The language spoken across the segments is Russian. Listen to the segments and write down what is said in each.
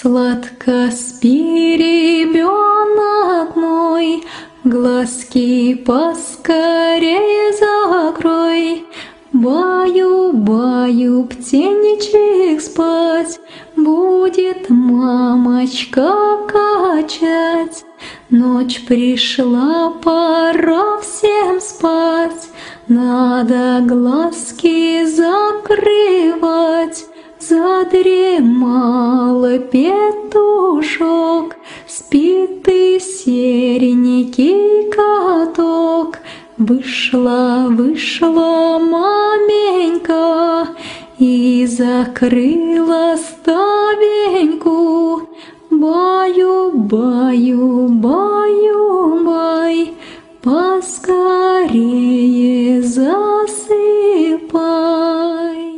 Сладко спи, ребенок мой, глазки поскорее закрой. Баю-баю, птенчик спать, будет мамочка качать. Ночь пришла, пора всем спать, надо глазки закрывать. Задремал петушок, спит ты, серенький каток. Вышла маменька и закрыла ставеньку. Баю-баю, баю-бай, поскорее засыпай.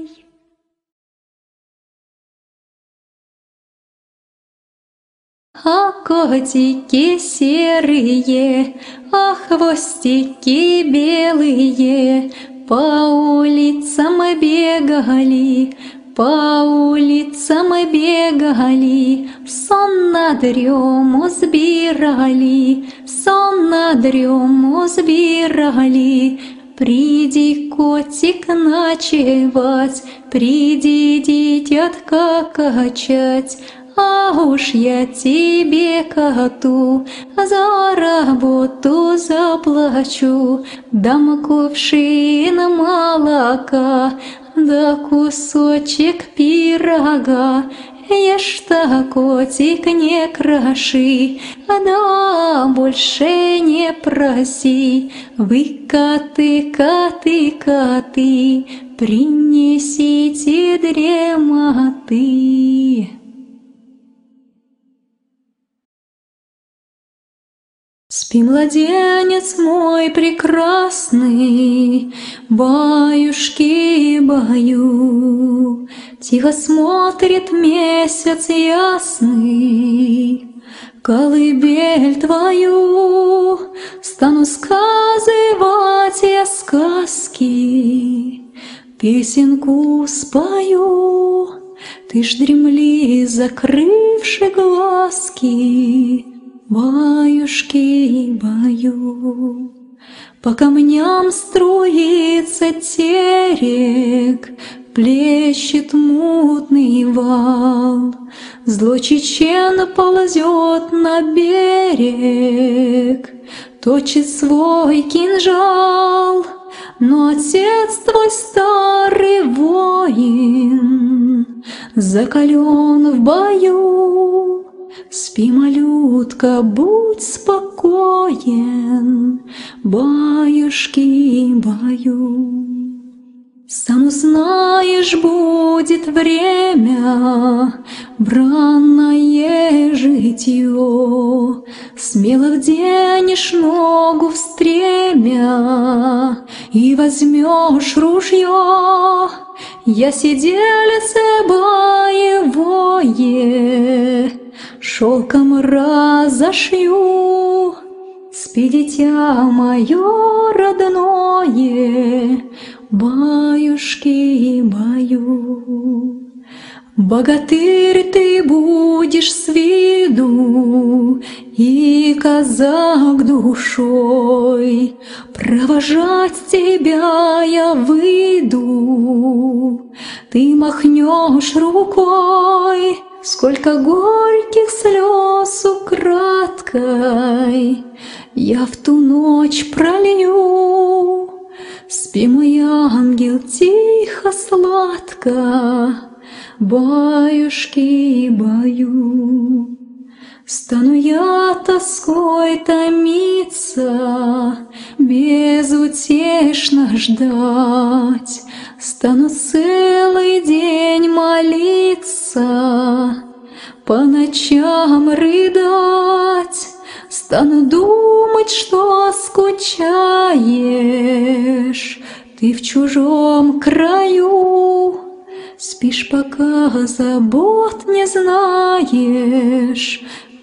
А котики серые, а хвостики белые по улицам бегали, по улицам бегали, сон на дрему сбирали, сон на дрему сбирали. Приди, котик, ночевать, приди, дитятка, качать. А уж я тебе, коту, за работу заплачу. Дам кувшин молока, да кусочек пирога. Ешь-то, котик, не кроши, да больше не проси. Вы, коты, коты, коты, принесите дремоты. Спи, младенец мой прекрасный, баюшки-баю. Тихо смотрит месяц ясный, колыбель твою. Стану сказывать я сказки, песенку спою. Ты ж дремли, закрывши глазки, баюшки-баю. По камням струится терек, плещет мутный вал. Злой чечен ползет на берег, точит свой кинжал. Но отец твой старый воин закален в бою. Спи, малютка, будь спокоен, баюшки-баю. Сам узнаешь, будет время, бранное житье. Смело вденешь ногу в стремя и возьмешь ружье. Я сиделице боевое шелком разошью. Спи, дитя мое родное, баюшки-баю. Богатырь ты будешь с виду и казак душой. Провожать тебя я выйду, ты махнешь рукой. Сколько горьких слез украдкой я в ту ночь пролью. Спи, мой ангел, тихо, сладко, баюшки-баю. Стану я тоской томиться, безутешно ждать. Стану целый день молиться, по ночам рыдать. Стану думать, что скучаешь ты в чужом краю. Спишь, пока забот не знаешь,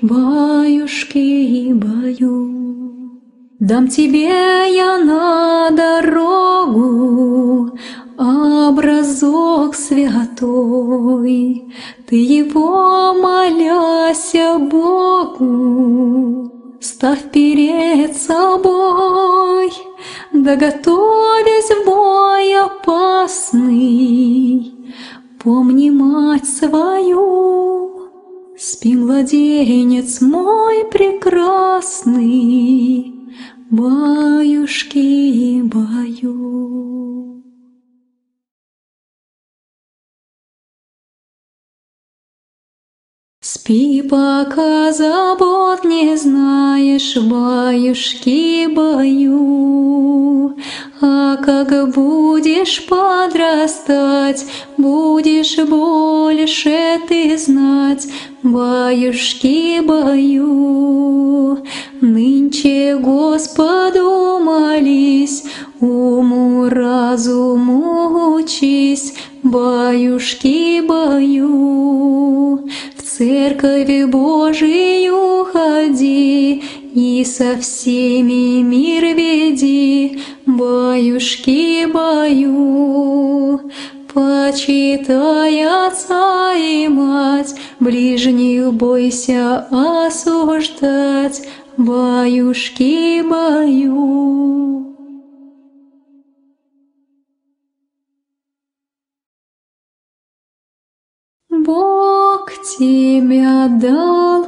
баюшки-баю. Дам тебе я на дорогу образок святой, ты его моля Покоряйся Богу, ставь перед собой, да готовясь в бой опасный, помни мать свою. Спи, младенец мой прекрасный, баюшки, баю. Спи, пока забот не знаешь, баюшки, баю. А как будешь подрастать, будешь больше ты знать, баюшки, баю. Нынче Господу молись, уму-разуму учись, баюшки, баю. В церковь Божию ходи и со всеми мир веди, баюшки, баю. Почитай отца и мать, ближних бойся осуждать, баюшки, баю. Бог тебя дал,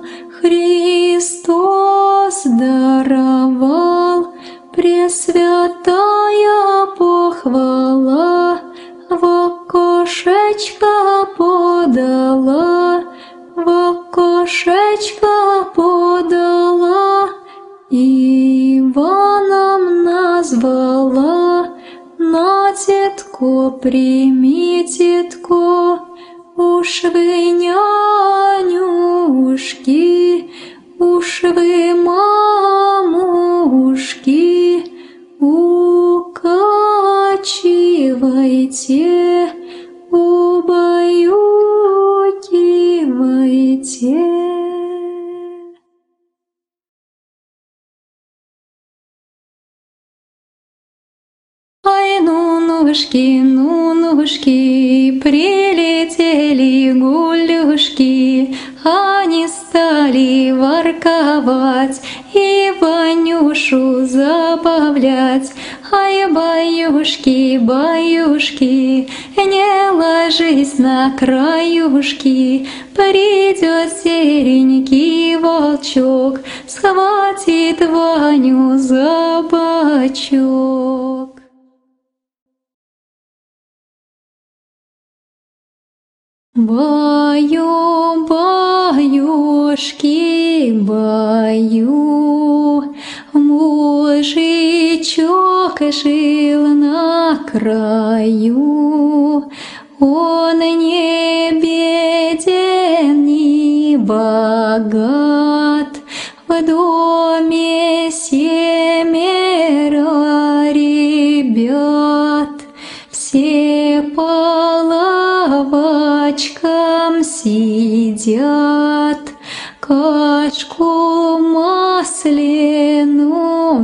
Христос даровал, пресвятая похвала в окошечко подала, в окошечко подала, Иваном назвала. На тетко прими, тетко, уж вы нянюшки, уж вы мамушки, укачивайте, убаюкивайте. Ай, ну-нушки, прилетели гулюшки, они стали ворковать и Ванюшу забавлять. Ай, баюшки, баюшки, не ложись на краюшки, придет серенький волчок, схватит Ваню за бочок. Баю, баюшки, баю, мужичок жил на краю. Он не беден, не богат, в доме 7 ребят, все по лавочкам сидят, кашку масляную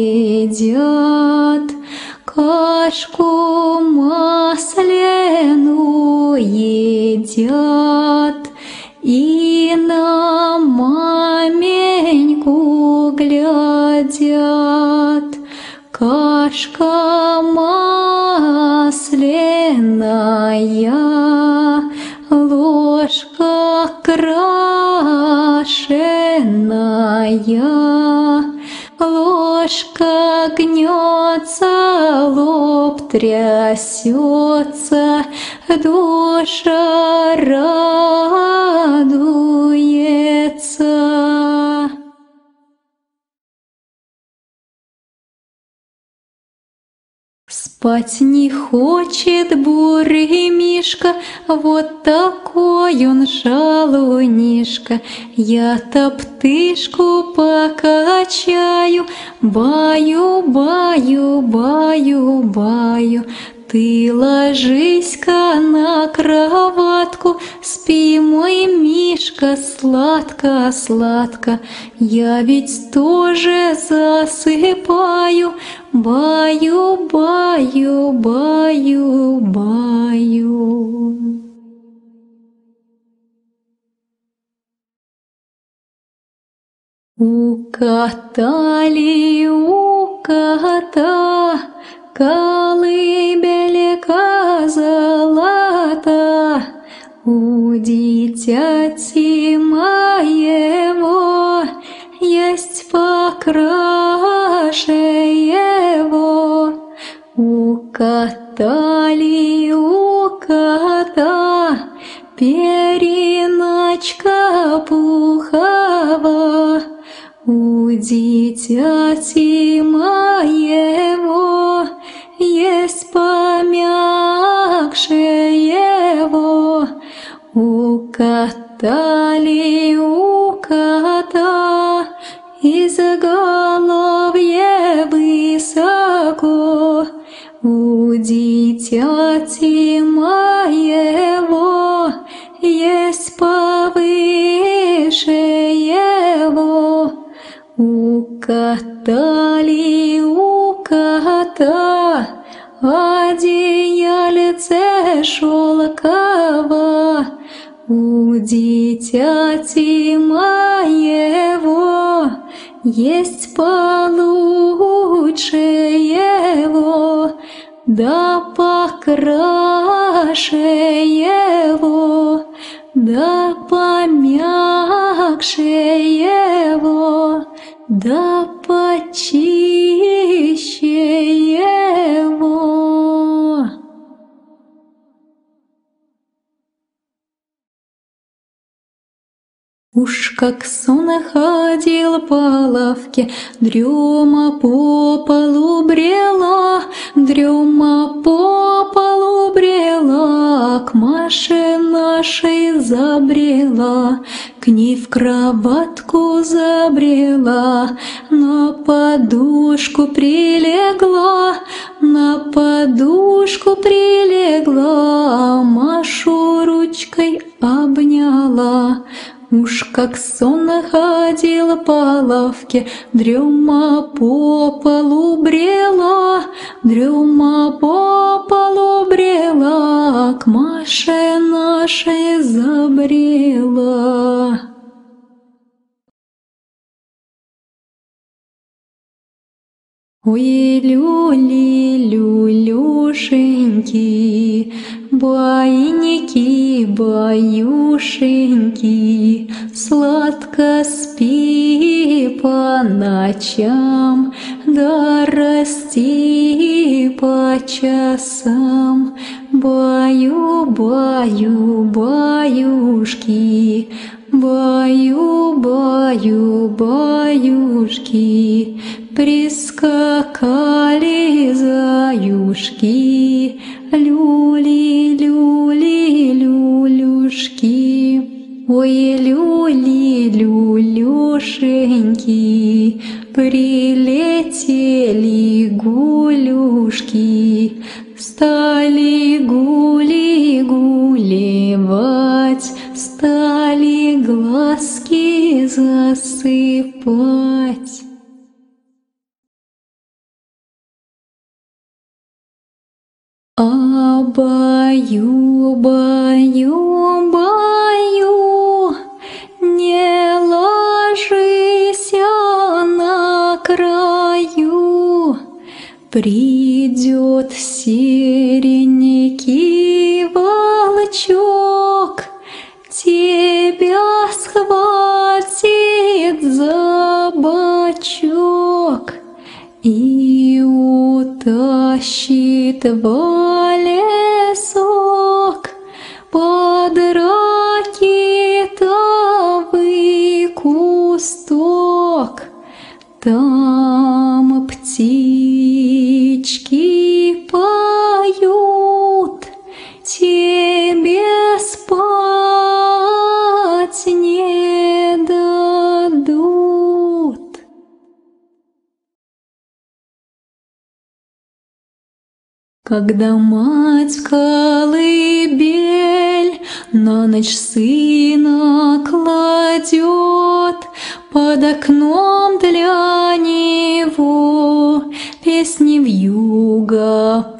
едят, кашку масляную едят, и на маменьку глядят. Кашка масляная, ложка крашеная, ложка гнется, лоб трясется, душа радуется. Спать не хочет бурый мишка, вот такой он шалунишка. Я топтышку покачаю, баю, баю, баю, баю. Ты ложись-ка на кроватку, спи, мой мишка, сладко, сладко. Я ведь тоже засыпаю, баю, баю, баю, баю. Укатали у кота колыбелька золота, у дитяти моего есть покраше его. Укатали у кота периночка пухова, у дитяти моего есть помягче его. Укатали у кота изголовье высоко, у дитяти моего есть повыше его. Укатали у кота одеяльце шелково, у дитяти моего есть получше его, да покраше его, да помягче его, да почище его. Уж как сон ходил по лавке, дрема по полу брела, дрема по полу брела, к Маше нашей забрела, к ней в кроватку забрела, на подушку прилегла, на подушку прилегла, Машу ручкой обняла. Уж как сон ходила по лавке, дрема по полу брела, дрема по полу брела, к Маше нашей забрела. Ой, люли, люлюшеньки, байники, баюшеньки, сладко спи по ночам, да расти по часам. Баю, баю, баюшки, баю, баю, баюшки, прискакали заюшки, люли, люли, люлюшки. Ой, люли, люлюшеньки, прилетели гулюшки, стали гули гулевать, стали глазки засыпать. А баю, баю, баю, не ложись на краю, придет серенький волчок, тебя схватит за бочок и утащит в лесок под ракитовый кусток. Там птички поют, тебе спать не дадут. Когда мать в колыбель на ночь сына кладет, под окном для него песни вьюга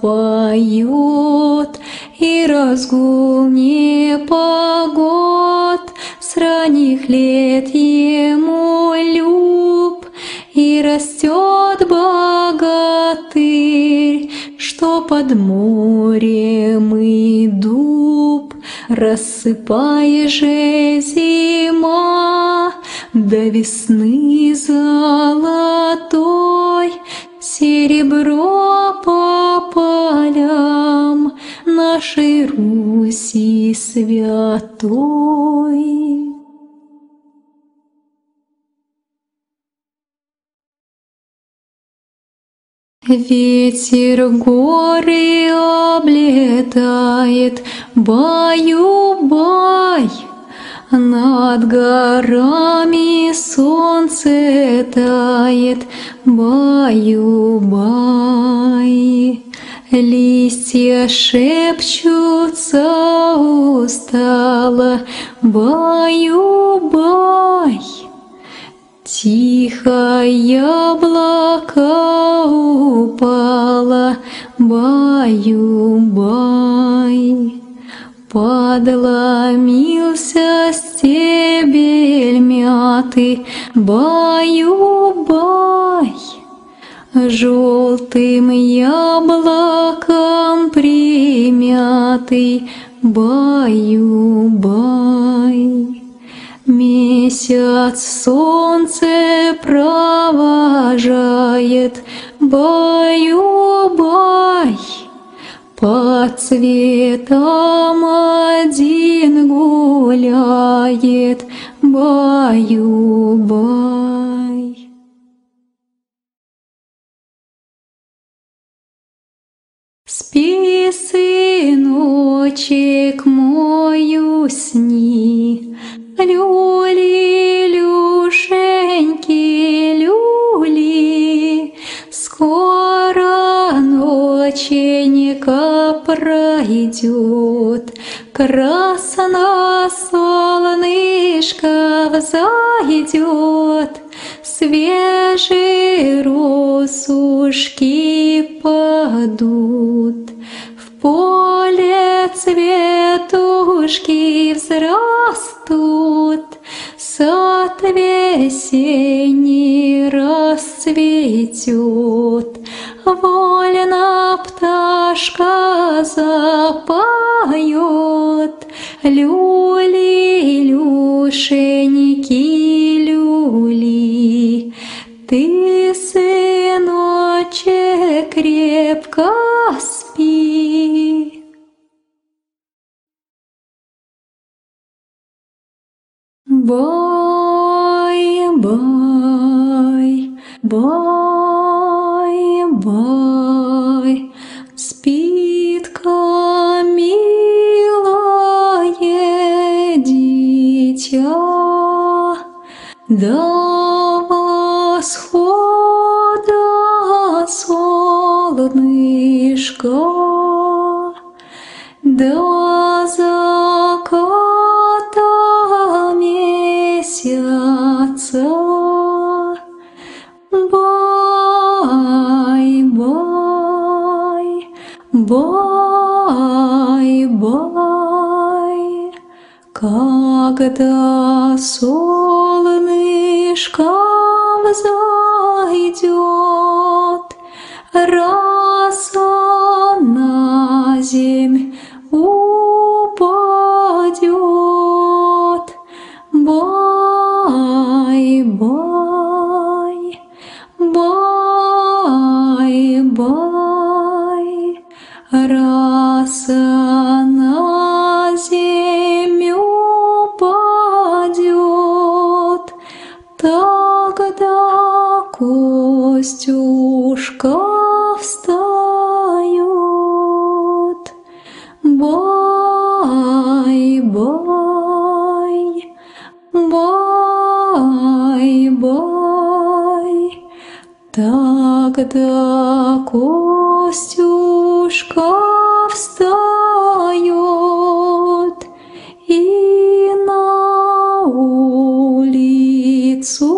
поет, и разгул непогод с ранних лет ему люб, и растет богатырь, что под морем и дуб. Рассыпая же зима до весны золотой серебро по полям нашей Руси святой. Ветер горы облетает, баю-бай, над горами солнце тает, баю-бай. Листья шепчутся устало, баю-бай. Тихо яблоко упало, баю-бай. Подломился стебель мяты, баю-бай. Желтым яблоком примятый, баю-бай. Месяц солнце провожает, баю-бай. Под цветом один гуляет, баю-бай. Спи, сыночек мой, усни, люли, люшеньки, люли. Скоро ноченька пройдет, красно солнышко взойдет, свежие росушки падут, в поле цветушки взрастут, сад весенний расцветет, вольно пташка запоет, люли, люшеньки, люли. Ты, сыночек, крепко спи. Бай-бай, бай-бай, спит-ка милое дитя, до восхода солнышка, до заката месяца. Бай-бай, бай-бай, когда солнышко взойдет, роса на земь упадет. Бай-бай, бай-бай, роса на земь упадет, тогда Костюшка встает. Бай-бай, бай-бай, тогда Костюшка встает и на улицу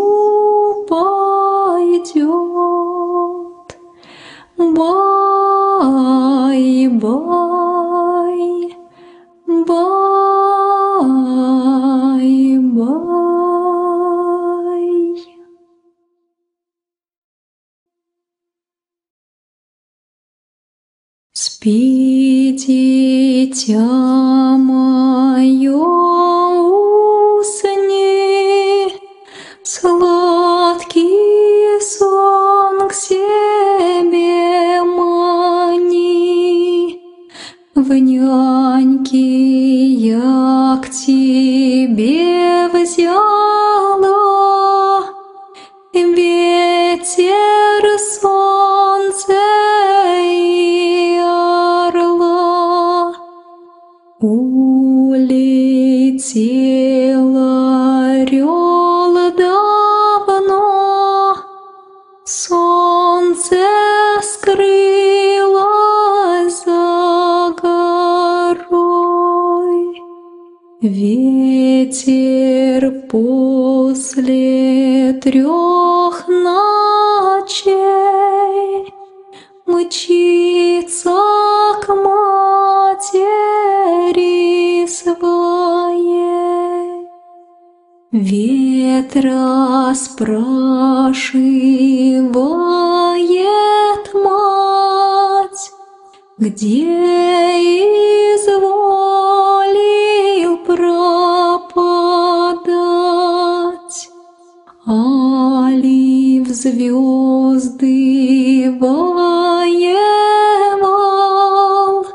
пойдет. Бай-бай, бай-бай. Спи, дитя мое, усни, сладкий сон к себе мани. В няньки я к тебе взяла ветер, солнце и орла. Улетел орел давно, солнце скрылось за горой. Ветер после 3 ночей мчится к матери своей. Ветра спрашивает мать, где изволил пропадать, али в звезды воевал,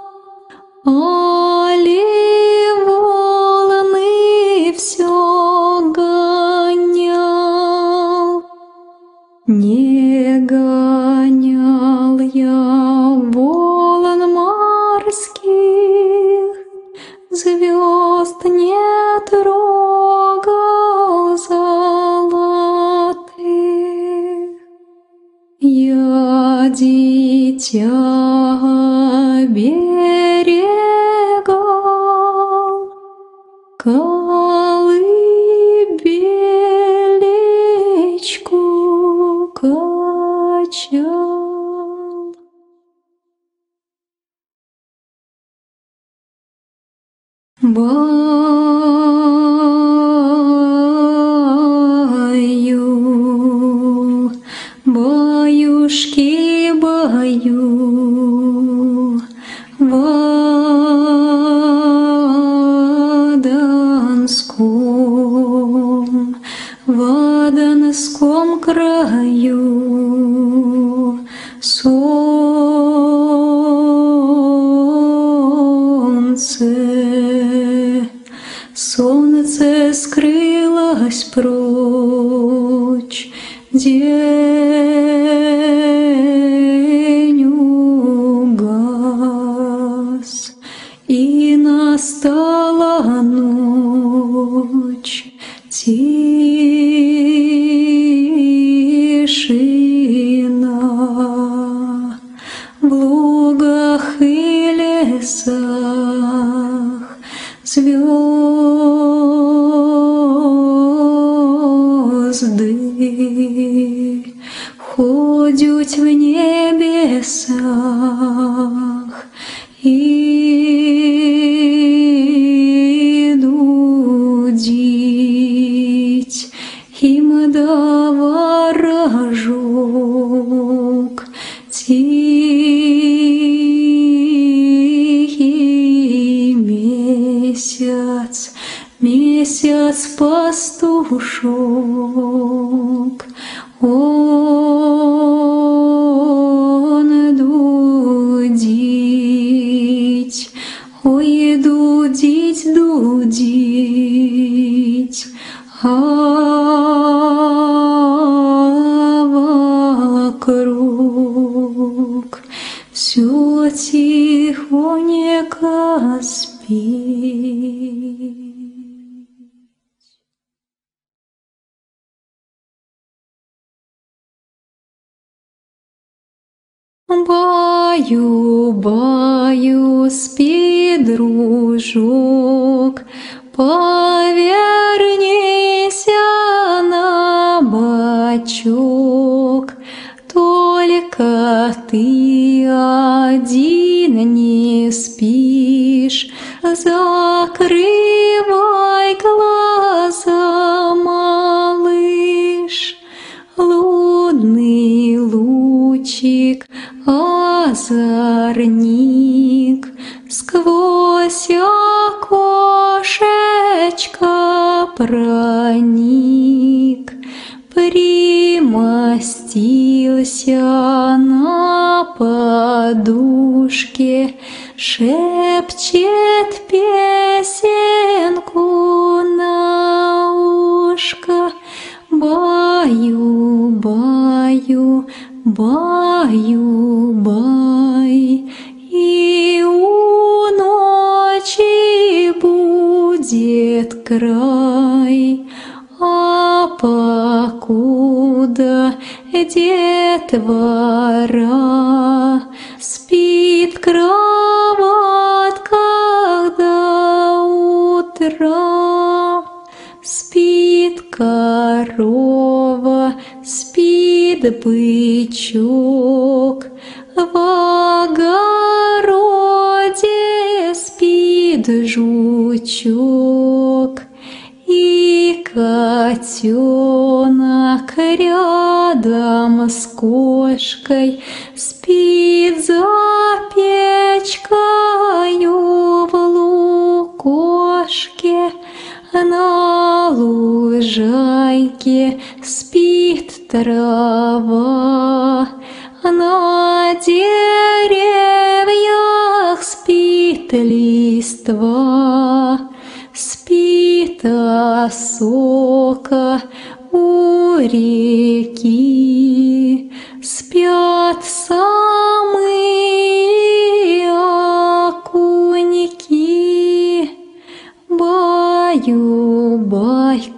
али волны все гонял. Не гонял я волн морских, звезд не трогал золотых. Я дитя берегал, колыбелечку качал. Баю, баюшки, баю, в Аденском краю солнце скрылось прочь, день угас, и настала ночь, тишина в лугах и лесах, звезды ходят в небесах, и дудить им да ворожок тихий месяц пастушок. Он дудить, ой, дудить, а вокруг все тихонько спит. Баю, спи, дружок, повернися на бочок, только ты один не спишь, закрывай глаза, малыш, лунный лучик озорни проник, примостился на подушке, шепчет песенку на ушко. Баю, баю, баю-бай, и у ночи будет край. А покуда детвора спит кроватка до утра, спит корова, спит бычок, в огороде спит жучок, и котенок рядом с кошкой спит за печкою в лукошке. На лужайке спит трава, на деревьях спит листва, спит осока у реки, спят самые окуньки. Баю-бай,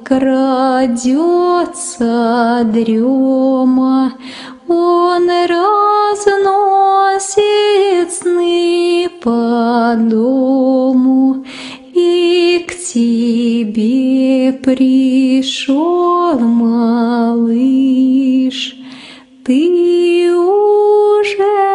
крадется дрема, он разносит сны по дому, и к тебе пришел малыш, ты уже